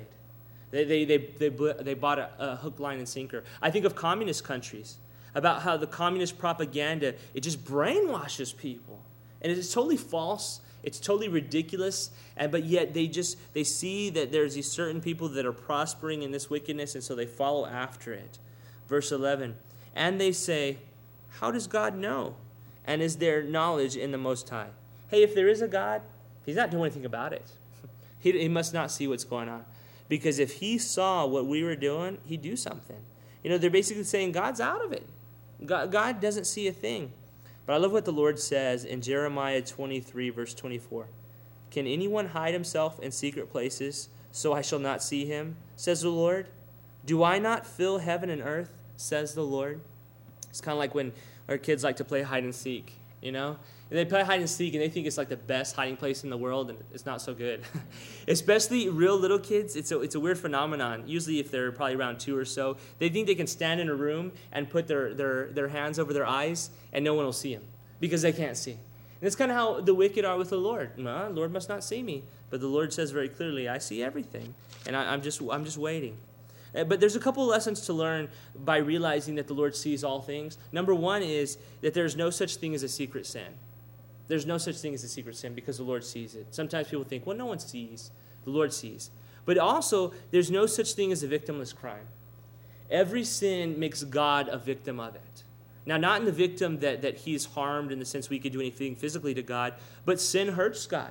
They bought a hook, line, and sinker. I think of communist countries, about how the communist propaganda, it just brainwashes people. And it's totally false. It's totally ridiculous. But yet they see that there's these certain people that are prospering in this wickedness, and so they follow after it. Verse 11, and they say, how does God know? And is there knowledge in the Most High? Hey, if there is a God, he's not doing anything about it. He must not see what's going on. Because if he saw what we were doing, he'd do something. They're basically saying God's out of it. God doesn't see a thing. But I love what the Lord says in Jeremiah 23, verse 24. Can anyone hide himself in secret places, so I shall not see him, says the Lord? Do I not fill heaven and earth, says the Lord? It's kind of like when our kids like to play hide and seek, And they play hide and seek, and they think it's like the best hiding place in the world, and it's not so good. Especially real little kids, it's a weird phenomenon. Usually if they're probably around 2 or so, they think they can stand in a room and put their hands over their eyes, and no one will see them because they can't see. And that's kind of how the wicked are with the Lord. The Lord must not see me. But the Lord says very clearly, I see everything, and I'm just waiting. But there's a couple of lessons to learn by realizing that the Lord sees all things. Number one is that there's no such thing as a secret sin. There's no such thing as a secret sin because the Lord sees it. Sometimes people think, well, no one sees. The Lord sees. But also, there's no such thing as a victimless crime. Every sin makes God a victim of it. Now, not in the victim that he's harmed in the sense we could do anything physically to God, but sin hurts God.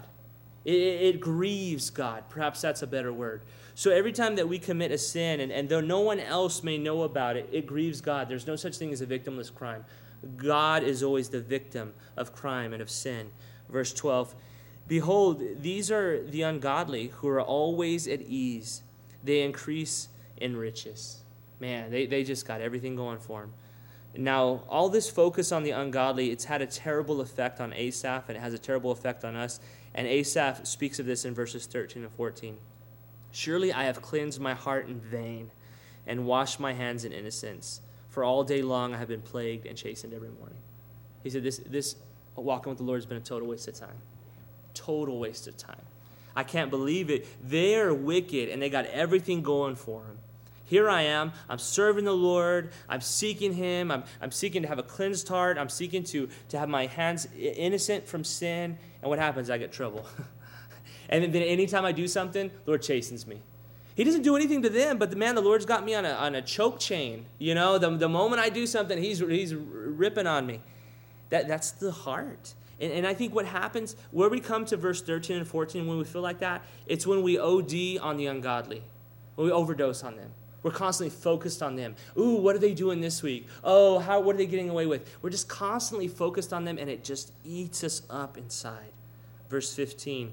It grieves God. Perhaps that's a better word. So every time that we commit a sin, and though no one else may know about it, it grieves God. There's no such thing as a victimless crime. God is always the victim of crime and of sin. Verse 12, behold, these are the ungodly who are always at ease. They increase in riches. Man, they just got everything going for them. Now, all this focus on the ungodly, it's had a terrible effect on Asaph, and it has a terrible effect on us. And Asaph speaks of this in verses 13 and 14. Surely I have cleansed my heart in vain and washed my hands in innocence. For all day long I have been plagued and chastened every morning. He said this walking with the Lord has been a total waste of time. Total waste of time. I can't believe it. They're wicked, and they got everything going for them. Here I am. I'm serving the Lord. I'm seeking Him. I'm seeking to have a cleansed heart. I'm seeking to have my hands innocent from sin. And what happens? I get trouble. And then anytime I do something, the Lord chastens me. He doesn't do anything to them, but the Lord's got me on a choke chain. You know, the moment I do something, He's ripping on me. That's the heart. And I think what happens, where we come to verse 13 and 14, when we feel like that, it's when we OD on the ungodly, when we overdose on them. We're constantly focused on them. Ooh, what are they doing this week? Oh, what are they getting away with? We're just constantly focused on them, and it just eats us up inside. Verse 15,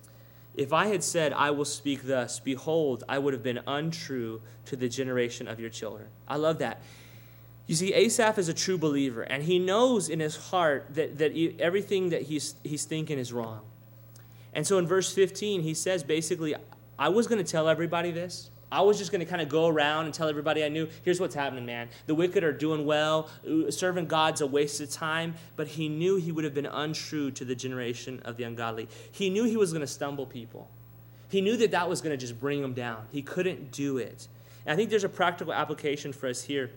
if I had said, I will speak thus, behold, I would have been untrue to the generation of your children. I love that. You see, Asaph is a true believer, and he knows in his heart that everything that he's thinking is wrong. And so in verse 15, he says basically, I was going to tell everybody this. I was just going to kind of go around and tell everybody I knew, here's what's happening, man. The wicked are doing well. Serving God's a waste of time. But he knew he would have been untrue to the generation of the ungodly. He knew he was going to stumble people. He knew that was going to just bring them down. He couldn't do it. And I think there's a practical application for us here,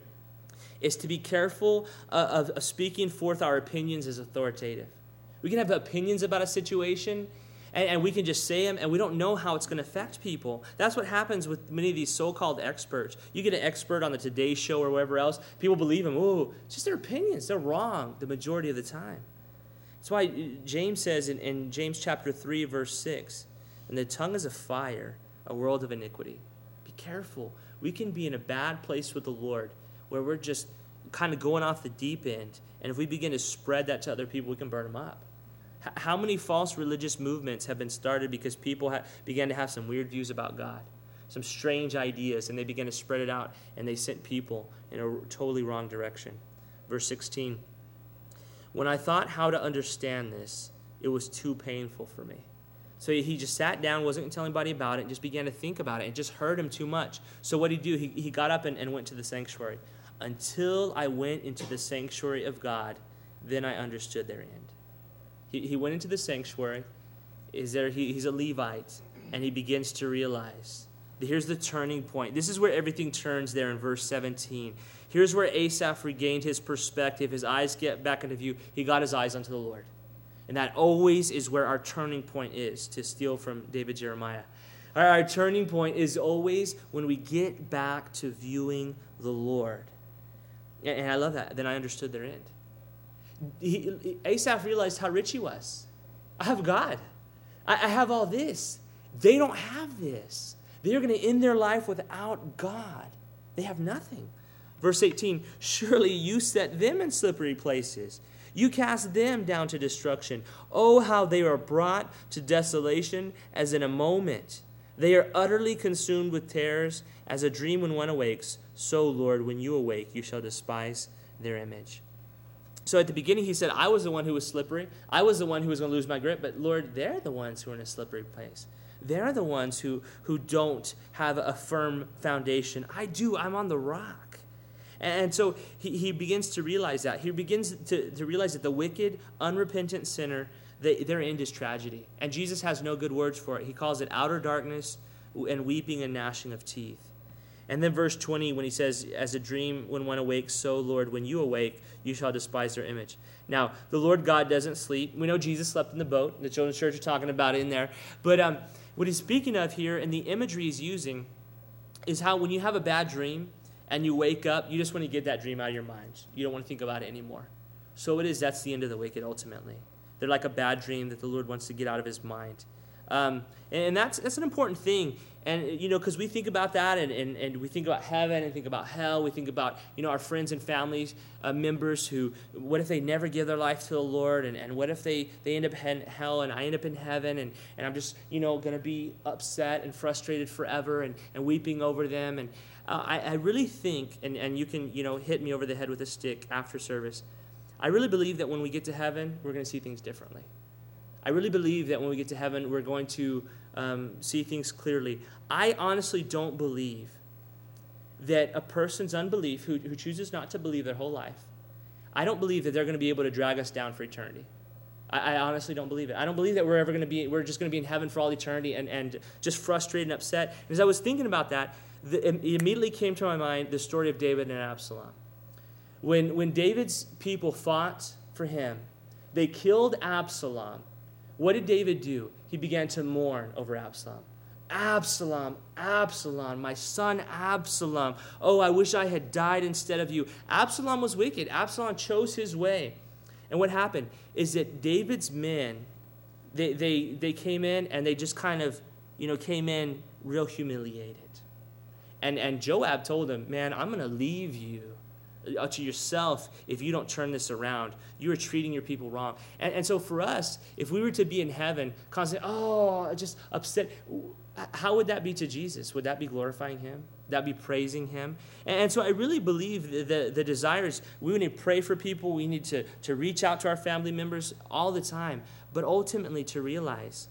is to be careful of speaking forth our opinions as authoritative. We can have opinions about a situation, and we can just say them, and we don't know how it's going to affect people. That's what happens with many of these so-called experts. You get an expert on the Today Show or wherever else, people believe them. Oh, it's just their opinions. They're wrong the majority of the time. That's why James says in James chapter 3, verse 6, and the tongue is a fire, a world of iniquity. Be careful. We can be in a bad place with the Lord where we're just kind of going off the deep end, and if we begin to spread that to other people, we can burn them up. How many false religious movements have been started because people began to have some weird views about God, some strange ideas, and they began to spread it out, and they sent people in a totally wrong direction. Verse 16, when I thought how to understand this, it was too painful for me. So he just sat down, wasn't going to tell anybody about it, and just began to think about it. It just hurt him too much. So what did he do? He got up and went to the sanctuary. Until I went into the sanctuary of God, then I understood their end. He went into the sanctuary. He's a Levite, and he begins to realize. Here's the turning point. This is where everything turns there in verse 17. Here's where Asaph regained his perspective. His eyes get back into view. He got his eyes onto the Lord. And that always is where our turning point is, to steal from David Jeremiah. Our turning point is always when we get back to viewing the Lord. And I love that. Then I understood their end. Asaph realized how rich he was. I have God. I have all this. They don't have this. They're going to end their life without God. They have nothing. Verse 18, surely you set them in slippery places. You cast them down to destruction. Oh, how they are brought to desolation as in a moment. They are utterly consumed with terrors, as a dream when one awakes. So, Lord, when you awake, you shall despise their image. So at the beginning, he said, I was the one who was slippery. I was the one who was going to lose my grip. But, Lord, they're the ones who are in a slippery place. They're the ones who don't have a firm foundation. I do. I'm on the rock. And so he begins to realize that. He begins to realize that the wicked, unrepentant sinner, their end is tragedy. And Jesus has no good words for it. He calls it outer darkness and weeping and gnashing of teeth. And then verse 20, when he says, as a dream when one awakes, so, Lord, when you awake, you shall despise their image. Now, the Lord God doesn't sleep. We know Jesus slept in the boat. The children's church are talking about it in there. But what he's speaking of here, and the imagery he's using, is how when you have a bad dream, and you wake up, you just want to get that dream out of your mind. You don't want to think about it anymore. So it is, that's the end of the wicked ultimately. They're like a bad dream that the Lord wants to get out of his mind. And that's an important thing. And, because we think about that and we think about heaven and think about hell. We think about, our friends and families, members who, what if they never give their life to the Lord? And what if they end up in hell and I end up in heaven and I'm just, going to be upset and frustrated forever and weeping over them. And I really think, and you can, hit me over the head with a stick after service. I really believe that when we get to heaven, we're going to see things differently. I really believe that when we get to heaven, we're going to see things clearly. I honestly don't believe that a person's unbelief, who chooses not to believe their whole life, I don't believe that they're going to be able to drag us down for eternity. I honestly don't believe it. I don't believe that we're just going to be in heaven for all eternity and just frustrated and upset. And as I was thinking about that, it immediately came to my mind the story of David and Absalom. When David's people fought for him, they killed Absalom. What did David do? He began to mourn over Absalom. Absalom, Absalom, my son Absalom. Oh, I wish I had died instead of you. Absalom was wicked. Absalom chose his way. And what happened is that David's men, they came in and they just kind of, came in real humiliated. And Joab told him, man, I'm going to leave you to yourself if you don't turn this around. You are treating your people wrong. And so for us, if we were to be in heaven constantly, just upset, how would that be to Jesus? Would that be glorifying him? Would that be praising him? And so I really believe the desire is we need to pray for people. We need to reach out to our family members all the time. But ultimately to realize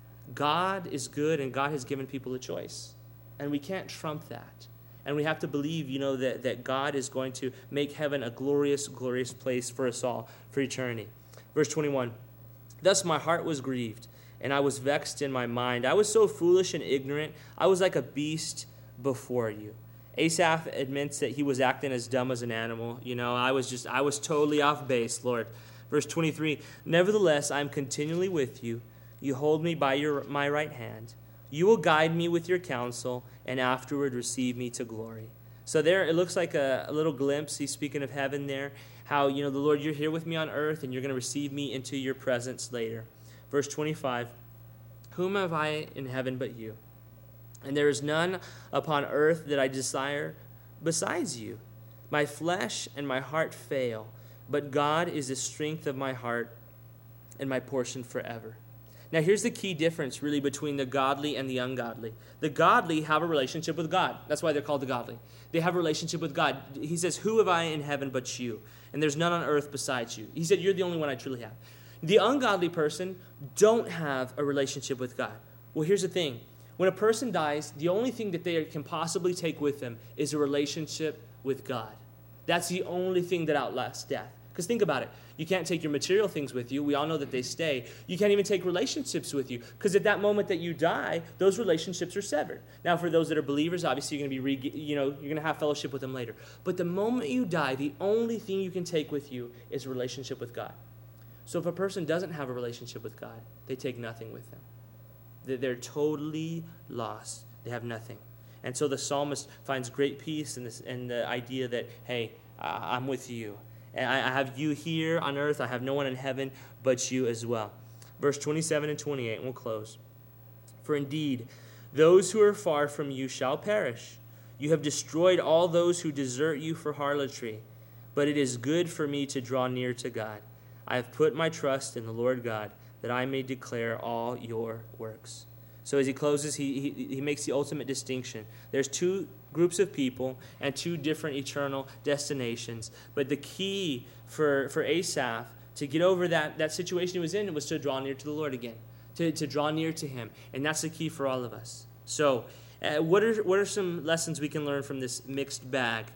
God is good and God has given people a choice. And we can't trump that. And we have to believe, that God is going to make heaven a glorious, glorious place for us all for eternity. Verse 21, thus my heart was grieved, and I was vexed in my mind. I was so foolish and ignorant. I was like a beast before you. Asaph admits that he was acting as dumb as an animal. I was totally off base, Lord. Verse 23, nevertheless, I am continually with you. You hold me by my right hand. You will guide me with your counsel, and afterward receive me to glory. So there, it looks like a little glimpse. He's speaking of heaven there. How, the Lord, you're here with me on earth, and you're going to receive me into your presence later. Verse 25, whom have I in heaven but you? And there is none upon earth that I desire besides you. My flesh and my heart fail, but God is the strength of my heart and my portion forever. Now, here's the key difference, really, between the godly and the ungodly. The godly have a relationship with God. That's why they're called the godly. They have a relationship with God. He says, who have I in heaven but you? And there's none on earth besides you. He said, you're the only one I truly have. The ungodly person don't have a relationship with God. Well, here's the thing. When a person dies, the only thing that they can possibly take with them is a relationship with God. That's the only thing that outlasts death. Because think about it. You can't take your material things with you. We all know that they stay. You can't even take relationships with you. Because at that moment that you die, those relationships are severed. Now, for those that are believers, obviously you're going to be, you're going to have fellowship with them later. But the moment you die, the only thing you can take with you is a relationship with God. So if a person doesn't have a relationship with God, they take nothing with them. They're totally lost. They have nothing. And so the psalmist finds great peace in the idea that, hey, I'm with you. And I have you here on earth. I have no one in heaven but you as well. Verse 27 and 28, and we'll close. For indeed, those who are far from you shall perish. You have destroyed all those who desert you for harlotry. But it is good for me to draw near to God. I have put my trust in the Lord God, that I may declare all your works. So as he closes, he makes the ultimate distinction. There's two groups of people and two different eternal destinations. But the key for Asaph to get over that situation he was in was to draw near to the Lord again, to draw near to him. And that's the key for all of us. So what are some lessons we can learn from this mixed bag?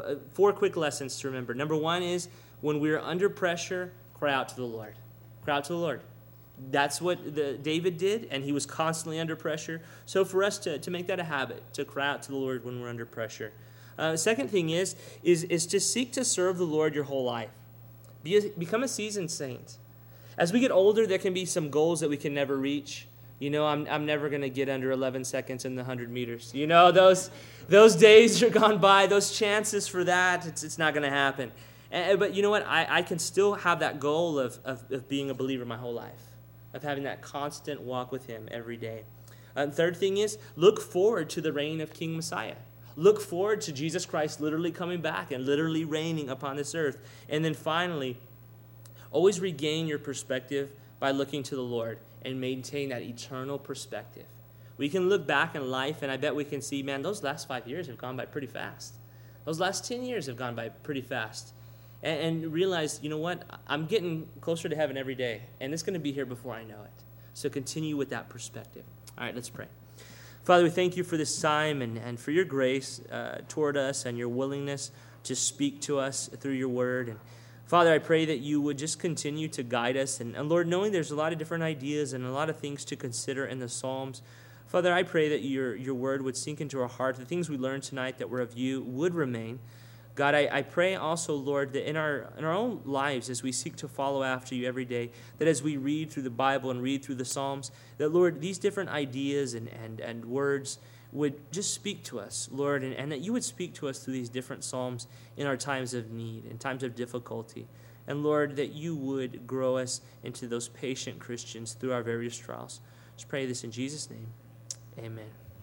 4 quick lessons to remember. Number 1 is when we're under pressure, cry out to the Lord. Cry out to the Lord. That's what David did, and he was constantly under pressure. So for us to make that a habit, to cry out to the Lord when we're under pressure. Second thing is to seek to serve the Lord your whole life. Become a seasoned saint. As we get older, there can be some goals that we can never reach. I'm never going to get under 11 seconds in the 100 meters. Those days are gone by. Those chances for that, it's not going to happen. But you know what? I can still have that goal of being a believer my whole life, of having that constant walk with him every day. Third thing is, look forward to the reign of King Messiah. Look forward to Jesus Christ literally coming back and literally reigning upon this earth. And then finally, always regain your perspective by looking to the Lord and maintain that eternal perspective. We can look back in life, and I bet we can see, man, those last 5 years have gone by pretty fast. Those last 10 years have gone by pretty fast. And realize, you know what? I'm getting closer to heaven every day, and it's going to be here before I know it. So continue with that perspective. All right, let's pray. Father, we thank you for this time and for your grace toward us and your willingness to speak to us through your word. And Father, I pray that you would just continue to guide us. And Lord, knowing there's a lot of different ideas and a lot of things to consider in the Psalms, Father, I pray that your word would sink into our heart. The things we learned tonight that were of you would remain. God, I pray also, Lord, that in our own lives, as we seek to follow after you every day, that as we read through the Bible and read through the Psalms, that, Lord, these different ideas and words would just speak to us, Lord, and that you would speak to us through these different Psalms in our times of need, in times of difficulty. And, Lord, that you would grow us into those patient Christians through our various trials. Just pray this in Jesus' name. Amen.